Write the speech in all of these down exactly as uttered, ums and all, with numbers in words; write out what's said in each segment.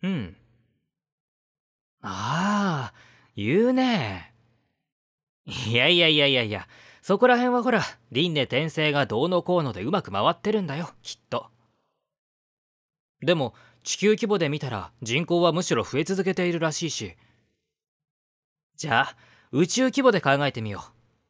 うん。ああ、言うね。いやいやいやいやいや、そこら辺はほら、輪廻転生がどうのこうのでうまく回ってるんだよ、きっと。でも、地球規模で見たら人口はむしろ増え続けているらしいし。じゃあ、宇宙規模で考えてみよう。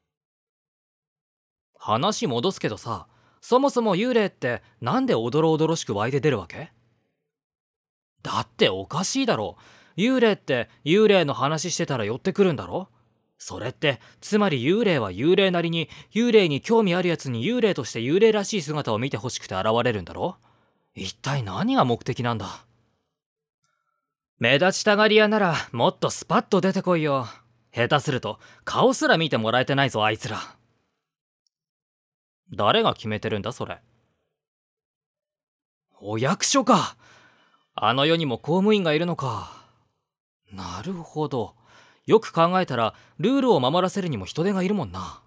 話戻すけどさ、そもそも幽霊ってなんでおどろおどろしく湧いて出るわけ？だっておかしいだろ。幽霊って幽霊の話してたら寄ってくるんだろ？それってつまり幽霊は幽霊なりに幽霊に興味あるやつに幽霊として幽霊らしい姿を見てほしくて現れるんだろ？一体何が目的なんだ？目立ちたがり屋ならもっとスパッと出てこいよ。下手すると顔すら見てもらえてないぞあいつら。誰が決めてるんだそれ？お役所か。あの世にも公務員がいるのか。なるほど。よく考えたらルールを守らせるにも人手がいるもんな。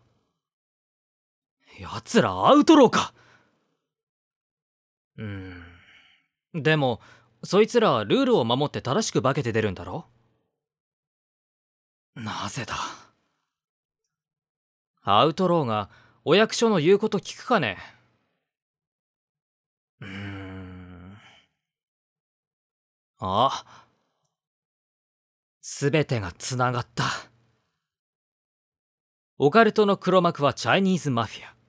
奴らアウトローか。うーん。でもそいつらはルールを守って正しく化けて出るんだろ？なぜだ。アウトローがお役所の言うこと聞くかね？うーん。あ、すべてがつながった。オカルトの黒幕はチャイニーズマフィア。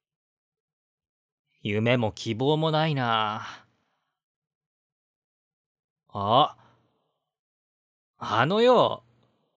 夢も希望もないな。あ、あのよ、